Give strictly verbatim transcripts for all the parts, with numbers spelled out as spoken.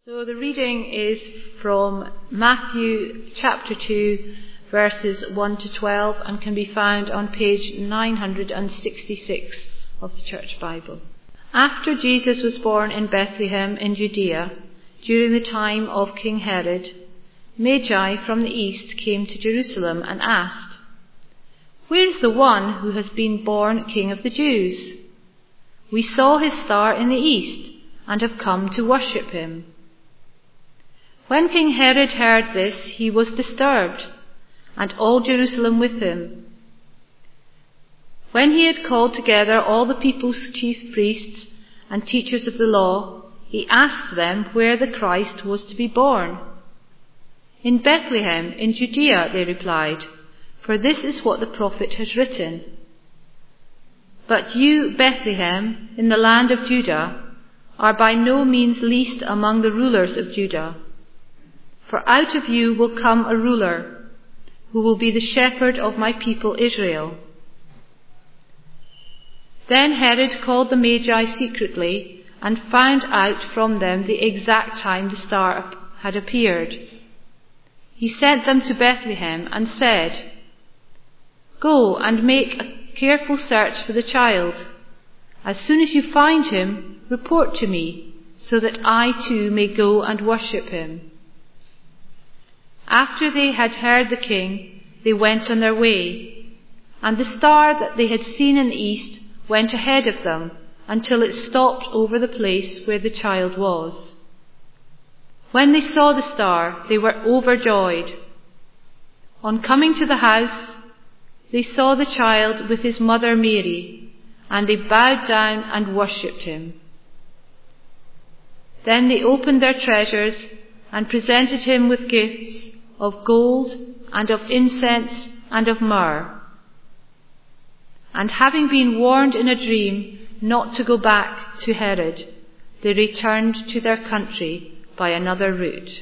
So the reading is from Matthew chapter two, verses one to twelve, and can be found on page nine hundred sixty-six of the Church Bible. After Jesus was born in Bethlehem in Judea, during the time of King Herod, Magi from the east came to Jerusalem and asked, "Where is the one who has been born King of the Jews? We saw his star in the east and have come to worship him." When King Herod heard this, he was disturbed, and all Jerusalem with him. When he had called together all the people's chief priests and teachers of the law, he asked them where the Christ was to be born. "In Bethlehem, in Judea," they replied, "for this is what the prophet has written. But you, Bethlehem, in the land of Judah, are by no means least among the rulers of Judah. For out of you will come a ruler, who will be the shepherd of my people Israel." Then Herod called the Magi secretly and found out from them the exact time the star had appeared. He sent them to Bethlehem and said, "Go and make a careful search for the child. As soon as you find him, report to me, so that I too may go and worship him." After they had heard the king, they went on their way, and the star that they had seen in the east went ahead of them until it stopped over the place where the child was. When they saw the star, they were overjoyed. On coming to the house, they saw the child with his mother Mary, and they bowed down and worshipped him. Then they opened their treasures and presented him with gifts of gold and of incense and of myrrh. And having been warned in a dream not to go back to Herod, they returned to their country by another route.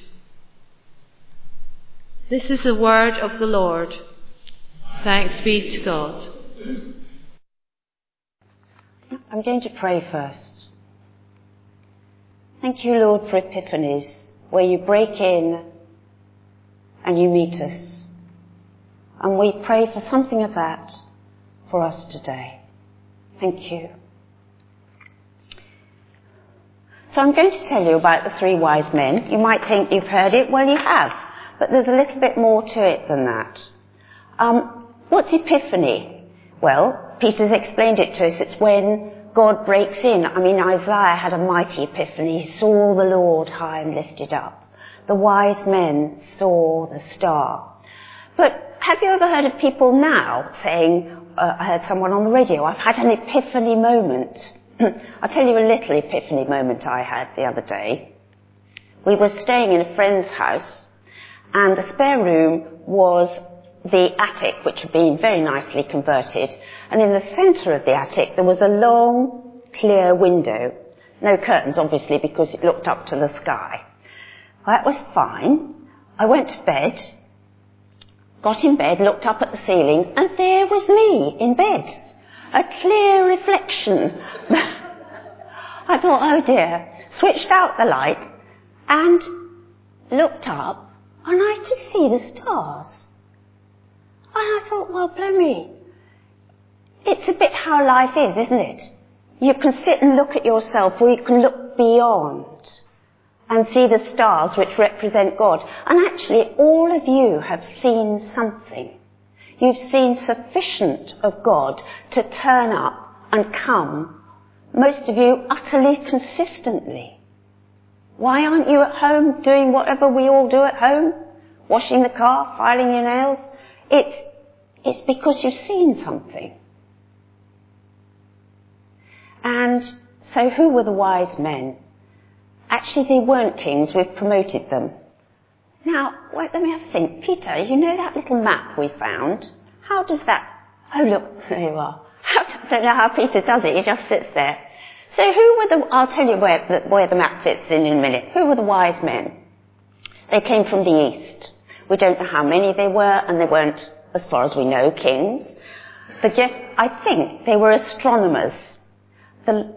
This is the word of the Lord. Thanks be to God. I'm going to pray first. Thank you, Lord, for Epiphanies, where you break in and you meet us. And we pray for something of that for us today. Thank you. So I'm going to tell you about the three wise men. You might think you've heard it. Well, you have. But there's a little bit more to it than that. Um, what's Epiphany? Well, Peter's explained it to us. It's when God breaks in. I mean, Isaiah had a mighty epiphany. He saw the Lord high and lifted up. The wise men saw the star. But have you ever heard of people now saying, uh, I heard someone on the radio, "I've had an epiphany moment." I'll tell you a little epiphany moment I had the other day. We were staying in a friend's house, and the spare room was the attic, which had been very nicely converted. And in the centre of the attic, there was a long, clear window. No curtains, obviously, because it looked up to the sky. Well, that was fine. I went to bed, got in bed, looked up at the ceiling, and there was me in bed. A clear reflection. I thought, oh dear. Switched out the light and looked up, and I could see the stars. And I thought, well, blow me. It's a bit how life is, isn't it? You can sit and look at yourself, or you can look beyond and see the stars which represent God. And actually, all of you have seen something. You've seen sufficient of God to turn up and come, most of you utterly consistently. Why aren't you at home doing whatever we all do at home? Washing the car, filing your nails? It's, it's because you've seen something. And so who were the wise men? Actually, they weren't kings. We've promoted them. Now, wait, let me have a think. Peter, you know that little map we found? How does that... Oh, look, there you are. How, I don't know how Peter does it. He just sits there. So who were the... I'll tell you where the, where the map fits in in a minute. Who were the wise men? They came from the east. We don't know how many they were, and they weren't, as far as we know, kings. But just, I think they were astronomers. The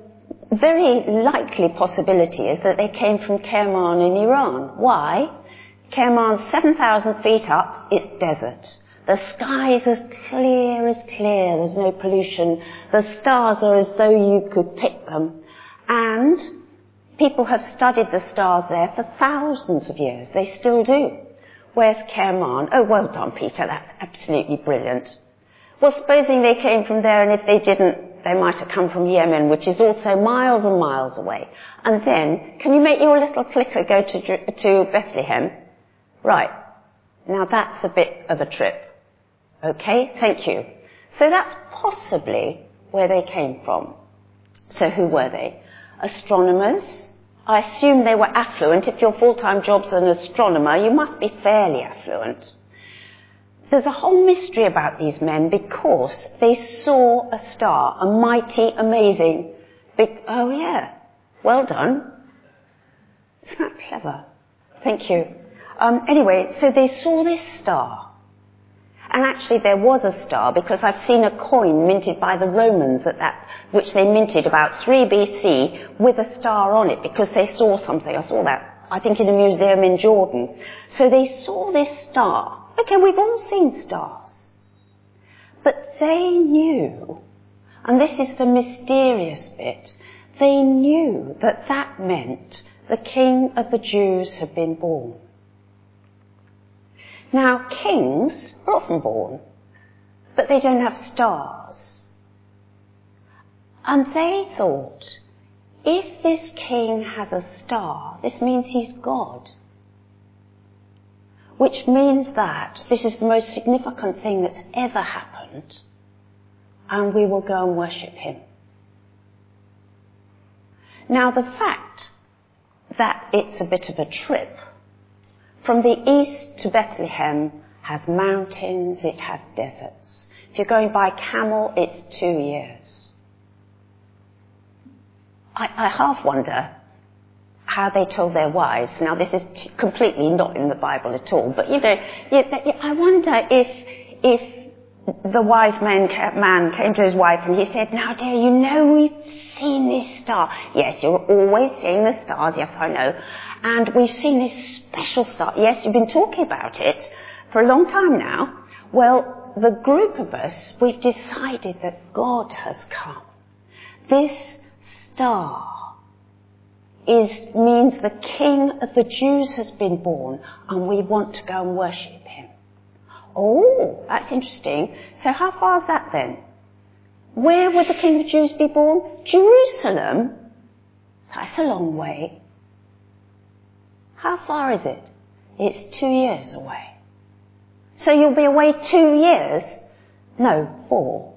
very likely possibility is that they came from Kerman in Iran. Why? Kerman's seven thousand feet up, it's desert. The sky is as clear as clear, there's no pollution. The stars are as though you could pick them. And people have studied the stars there for thousands of years. They still do. Where's Kerman? Oh, well done, Peter, that's absolutely brilliant. Well, supposing they came from there, and if they didn't, they might have come from Yemen, which is also miles and miles away. And then, can you make your little clicker go to, to Bethlehem? Right. Now that's a bit of a trip. Okay, thank you. So that's possibly where they came from. So who were they? Astronomers. I assume they were affluent. If your full-time job's an astronomer, you must be fairly affluent. There's a whole mystery about these men because they saw a star, a mighty, amazing, big, oh yeah, well done. Isn't that clever? Thank you. Um, anyway, so they saw this star. And actually there was a star because I've seen a coin minted by the Romans at that, which they minted about three B C with a star on it because they saw something. I saw that, I think, in a museum in Jordan. So they saw this star. Okay, we've all seen stars. But they knew, and this is the mysterious bit, they knew that that meant the King of the Jews had been born. Now, kings are often born, but they don't have stars. And they thought, if this king has a star, this means he's God. Which means that this is the most significant thing that's ever happened, and we will go and worship him. Now, the fact that it's a bit of a trip, from the east to Bethlehem has mountains, it has deserts. If you're going by camel, it's two years. I, I half wonder how they told their wives. Now, this is t- completely not in the Bible at all, but you know, you, I wonder if if the wise man, man came to his wife and he said, now dear, you know we've seen this star. Yes, you're always seeing the stars, yes I know. And we've seen this special star. Yes, you've been talking about it for a long time now. Well, the group of us, we've decided that God has come. This star is, means the King of the Jews has been born, and we want to go and worship him. Oh, that's interesting. So how far is that then? Where would the King of the Jews be born? Jerusalem? That's a long way. How far is it? It's two years away. So you'll be away two years? No, four.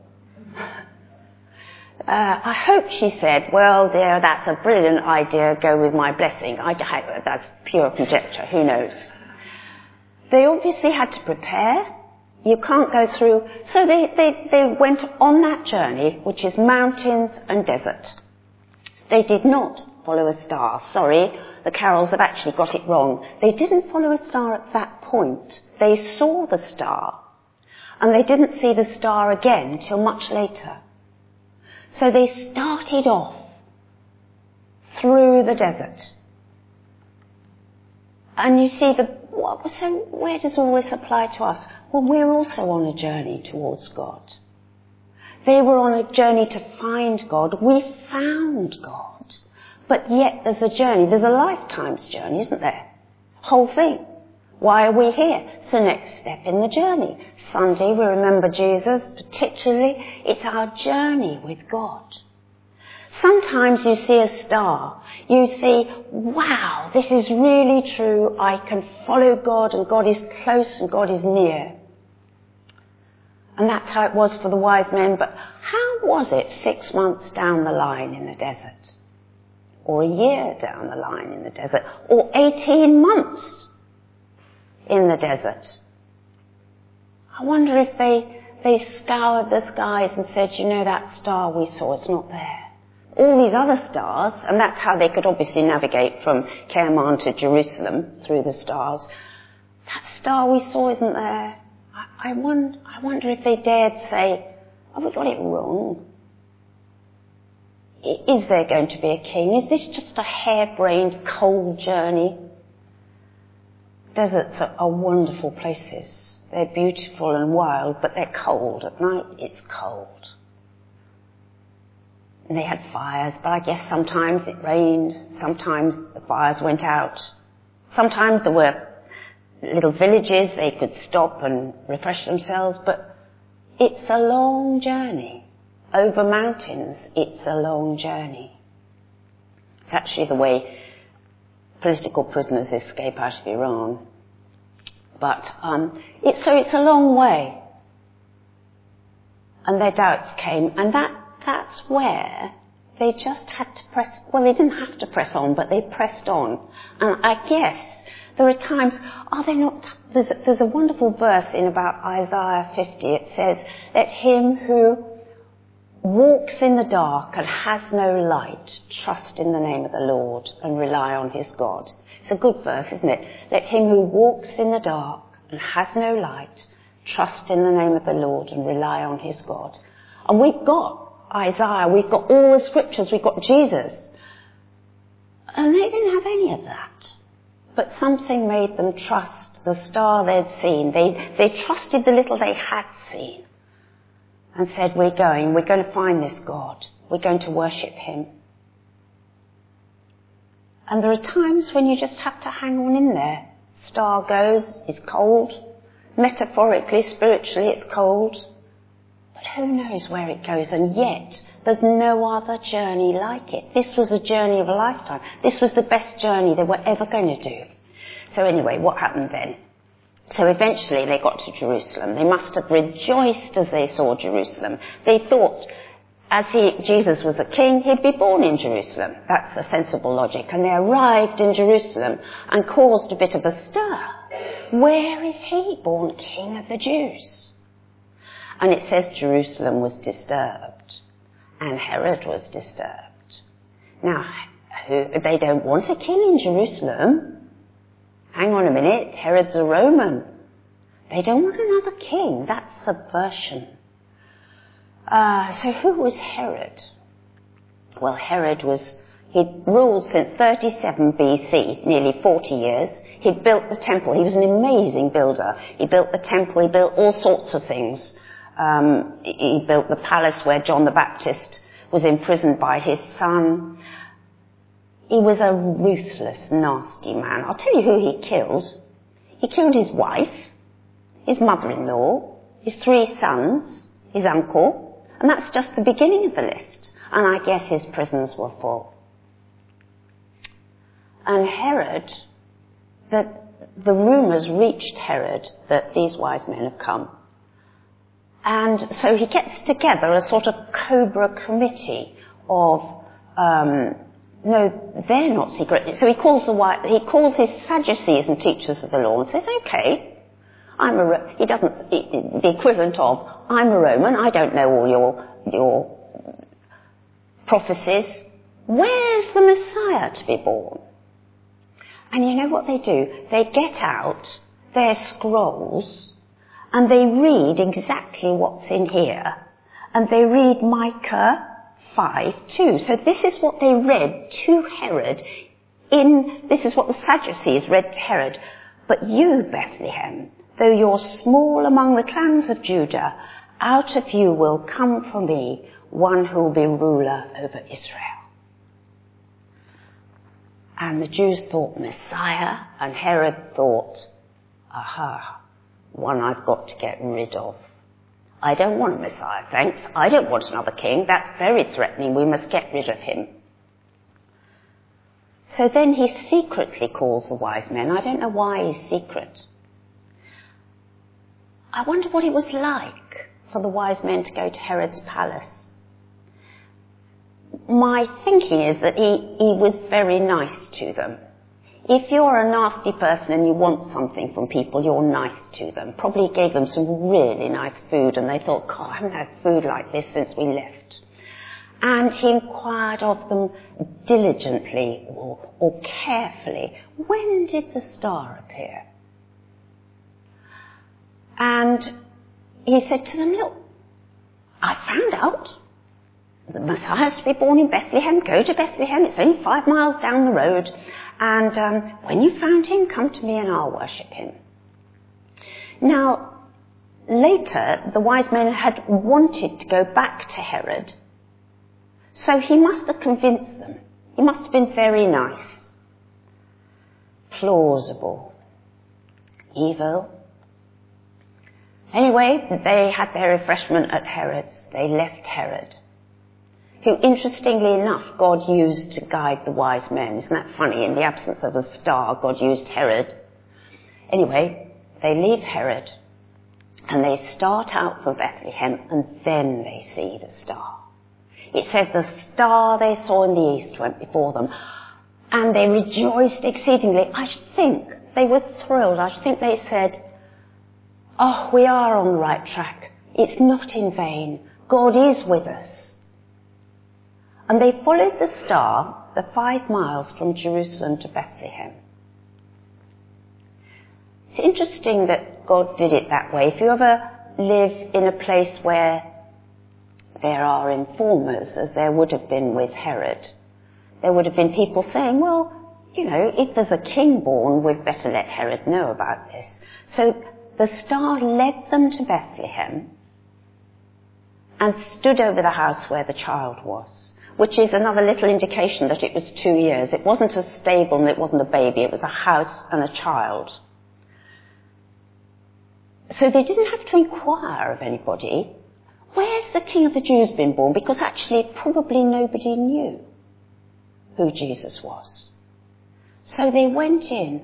Uh, I hope she said, well, dear, that's a brilliant idea, go with my blessing. I, I, that's pure conjecture, who knows. They obviously had to prepare. You can't go through. So they, they, they went on that journey, which is mountains and desert. They did not follow a star. Sorry, the carols have actually got it wrong. They didn't follow a star at that point. They saw the star. And they didn't see the star again till much later. So they started off through the desert. And you see, the so where does all this apply to us? Well, we're also on a journey towards God. They were on a journey to find God. We found God. But yet there's a journey. There's a lifetime's journey, isn't there? Whole thing. Why are we here? It's the next step in the journey. Sunday, we remember Jesus, particularly. It's our journey with God. Sometimes you see a star. You see, wow, this is really true. I can follow God, and God is close and God is near. And that's how it was for the wise men. But how was it six months down the line in the desert? Or a year down the line in the desert? Or eighteen months in the desert? I wonder if they, they scoured the skies and said, you know, that star we saw, it's not there. All these other stars, and that's how they could obviously navigate from Kerman to Jerusalem through the stars. That star we saw isn't there. I, I, wonder, I wonder if they dared say, have we got it wrong? Is there going to be a king? Is this just a harebrained, cold journey? Deserts are, are wonderful places. They're beautiful and wild, but they're cold. At night, it's cold. And they had fires, but I guess sometimes it rained, sometimes the fires went out. Sometimes there were little villages, they could stop and refresh themselves, but it's a long journey. Over mountains, it's a long journey. It's actually the way political prisoners escape out of Iran. But um, it's, so it's a long way. And their doubts came, and that that's where they just had to press, well, they didn't have to press on, but they pressed on. And I guess there are times, are they not, there's a, there's a wonderful verse in about Isaiah fifty. It says, let him who walks in the dark and has no light trust in the name of the Lord and rely on his God. It's a good verse, isn't it? Let him who walks in the dark and has no light trust in the name of the Lord and rely on his God. And we've got Isaiah, we've got all the scriptures, we've got Jesus. And they didn't have any of that. But something made them trust the star they'd seen. They, they trusted the little they had seen and said, we're going, we're going to find this God. We're going to worship him. And there are times when you just have to hang on in there. Star goes, it's cold. Metaphorically, spiritually, it's cold. But who knows where it goes? And yet, there's no other journey like it. This was a journey of a lifetime. This was the best journey they were ever going to do. So anyway, what happened then? So eventually they got to Jerusalem. They must have rejoiced as they saw Jerusalem. They thought, as he, Jesus was a king, he'd be born in Jerusalem. That's a sensible logic. And they arrived in Jerusalem and caused a bit of a stir. Where is he, born King of the Jews? And it says Jerusalem was disturbed, and Herod was disturbed. Now, who, they don't want a king in Jerusalem. Hang on a minute, Herod's a Roman. They don't want another king. That's subversion. Uh, so who was Herod? Well, Herod was, he'd ruled since thirty-seven B C, nearly forty years. He'd built the temple. He was an amazing builder. He built the temple. He built all sorts of things. Um, he built the palace where John the Baptist was imprisoned by his son. He was a ruthless, nasty man. I'll tell you who he killed. He killed his wife, his mother-in-law, his three sons, his uncle, and that's just the beginning of the list. And I guess his prisons were full. And Herod, the, the rumours reached Herod that these wise men have come. And so he gets together a sort of cobra committee of, um, no, they're not secret. So he calls the he calls his Sadducees and teachers of the law and says, okay, I'm a, he doesn't, the equivalent of, I'm a Roman, I don't know all your, your prophecies. Where's the Messiah to be born? And you know what they do? They get out their scrolls and they read exactly what's in here. And they read Micah five two. So this is what they read to Herod in, this is what the Sadducees read to Herod. But you, Bethlehem, though you're small among the clans of Judah, out of you will come for me one who will be ruler over Israel. And the Jews thought Messiah, and Herod thought, aha, one I've got to get rid of. I don't want a Messiah, thanks. I don't want another king. That's very threatening. We must get rid of him. So then he secretly calls the wise men. I don't know why he's secret. I wonder what it was like for the wise men to go to Herod's palace. My thinking is that he, he was very nice to them. If you're a nasty person and you want something from people, you're nice to them. Probably gave them some really nice food and they thought, God, I haven't had food like this since we left. And he inquired of them diligently or, or carefully, when did the star appear? And he said to them, look, I found out. the Messiah is to be born in Bethlehem. Go to Bethlehem. It's only five miles down the road. And um, when you found him, come to me and I'll worship him. Now, later, the wise men had wanted to go back to Herod. So he must have convinced them. He must have been very nice. Plausible. Evil. Anyway, they had their refreshment at Herod's. They left Herod, who, interestingly enough, God used to guide the wise men. Isn't that funny? In the absence of a star, God used Herod. Anyway, they leave Herod, and they start out for Bethlehem, and then they see the star. It says the star they saw in the east went before them, and they rejoiced exceedingly. I think they were thrilled. I think they said, oh, we are on the right track. It's not in vain. God is with us. And they followed the star the five miles from Jerusalem to Bethlehem. It's interesting that God did it that way. If you ever live in a place where there are informers, as there would have been with Herod, there would have been people saying, well, you know, if there's a king born, we'd better let Herod know about this. So the star led them to Bethlehem and stood over the house where the child was, which is another little indication that it was two years. It wasn't a stable and it wasn't a baby. It was a house and a child. So they didn't have to inquire of anybody, where's the King of the Jews been born? Because actually probably nobody knew who Jesus was. So they went in.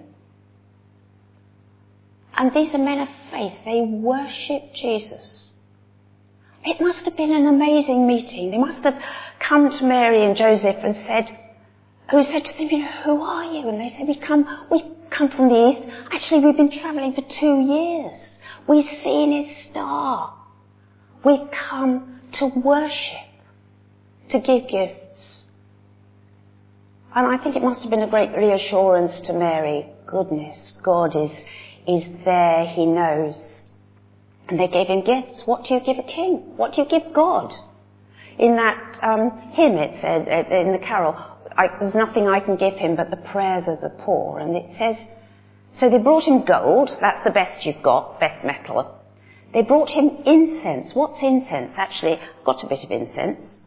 And these are men of faith. They worshipped Jesus. It must have been an amazing meeting. They must have come to Mary and Joseph and said, who said to them, you know, who are you? And they said, we come, we come from the east. Actually, we've been travelling for two years. We've seen his star. We've come to worship, to give gifts. And I think it must have been a great reassurance to Mary. Goodness, God is, is there, he knows. And they gave him gifts. What do you give a king? What do you give God? In that um, hymn it said, uh, in the carol, I, there's nothing I can give him but the prayers of the poor. And it says, so they brought him gold, that's the best you've got, best metal. They brought him incense. What's incense? Actually, got a bit of incense.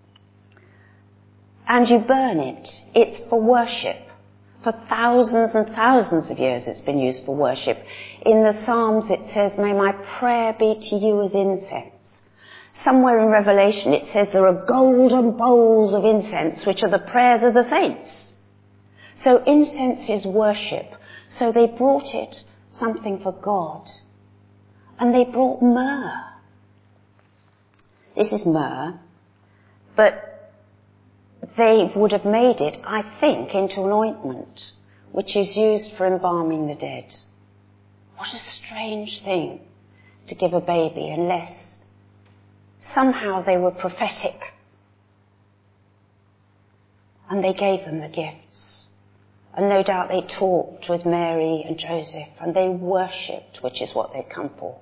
And you burn it. It's for worship. For thousands and thousands of years it's been used for worship. In the Psalms it says, may my prayer be to you as incense. Somewhere in Revelation it says there are golden bowls of incense, which are the prayers of the saints. So incense is worship. So they brought it something for God. And they brought myrrh. This is myrrh, but they would have made it, I think, into an ointment, which is used for embalming the dead. What a strange thing to give a baby, unless somehow they were prophetic. And they gave them the gifts. And no doubt they talked with Mary and Joseph, and they worshipped, which is what they'd come for.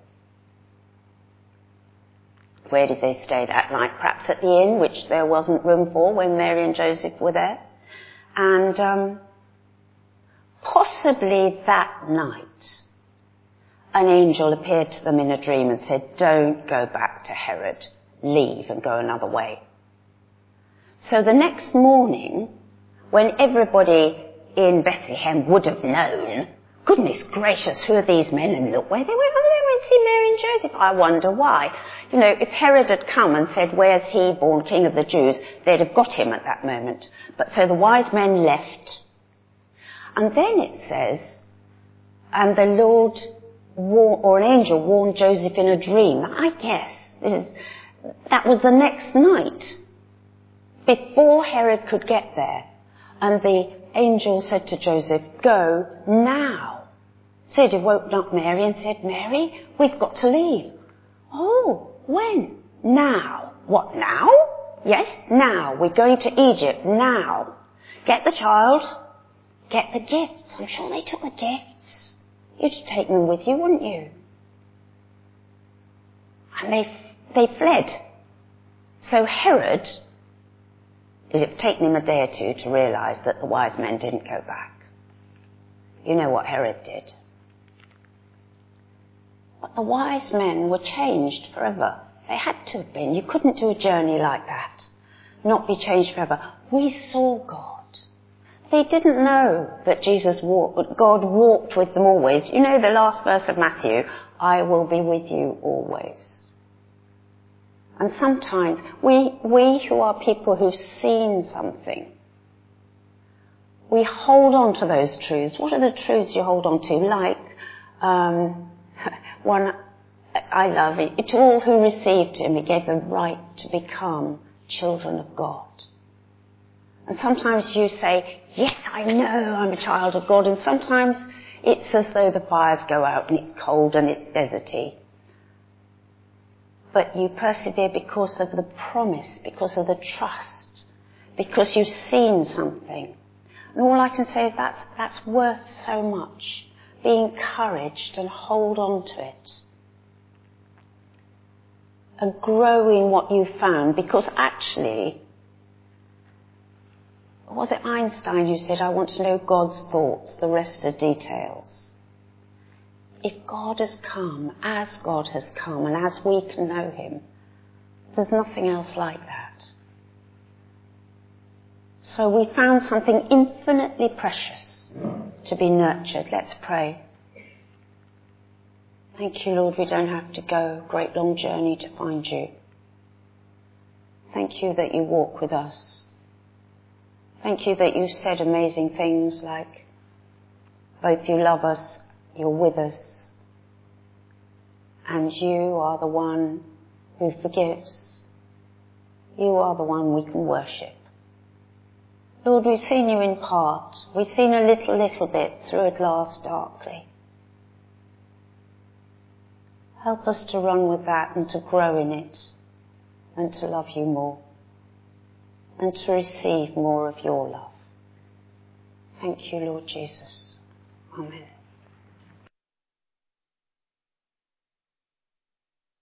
Where did they stay that night? Perhaps at the inn, which there wasn't room for when Mary and Joseph were there. And um, possibly that night, an angel appeared to them in a dream and said, don't go back to Herod. Leave and go another way. So the next morning, when everybody in Bethlehem would have known, goodness gracious, who are these men? And look where they went. Oh, they went to see Mary and Joseph. I wonder why. You know, if Herod had come and said, where's he born King of the Jews? They'd have got him at that moment. But so the wise men left. And then it says, and the Lord, war- or an angel warned Joseph in a dream. I guess this is, that was the next night, before Herod could get there. And the angel said to Joseph, go now. So he'd woken up Mary and said, Mary, we've got to leave. Oh, when? Now. What, now? Yes, now. We're going to Egypt now. Get the child. Get the gifts. I'm sure they took the gifts. You'd have taken them with you, wouldn't you? And they, they fled. So Herod It'd have taken him a day or two to realise that the wise men didn't go back. You know what Herod did. But the wise men were changed forever. They had to have been. You couldn't do a journey like that, not be changed forever. We saw God. They didn't know that Jesus walked, God walked with them always. You know the last verse of Matthew, I will be with you always. And sometimes we, we who are people who've seen something, we hold on to those truths. What are the truths you hold on to? Like, um, one I love it. To all who received him, he gave the right to become children of God. And sometimes you say, yes, I know I'm a child of God. And sometimes it's as though the fires go out and it's cold and it's deserty. But you persevere because of the promise, because of the trust, because you've seen something. And all I can say is that's, that's worth so much. Be encouraged and hold on to it. And grow in what you've found, because actually, was it Einstein who said, I want to know God's thoughts, the rest are details. If God has come, as God has come, and as we can know him, there's nothing else like that. So we found something infinitely precious to be nurtured. Let's pray. Thank you, Lord, we don't have to go a great long journey to find you. Thank you that you walk with us. Thank you that you've said amazing things like, both you love us, you're with us, and you are the one who forgives. You are the one we can worship. Lord, we've seen you in part. We've seen a little, little bit through a glass darkly. Help us to run with that and to grow in it and to love you more and to receive more of your love. Thank you, Lord Jesus. Amen.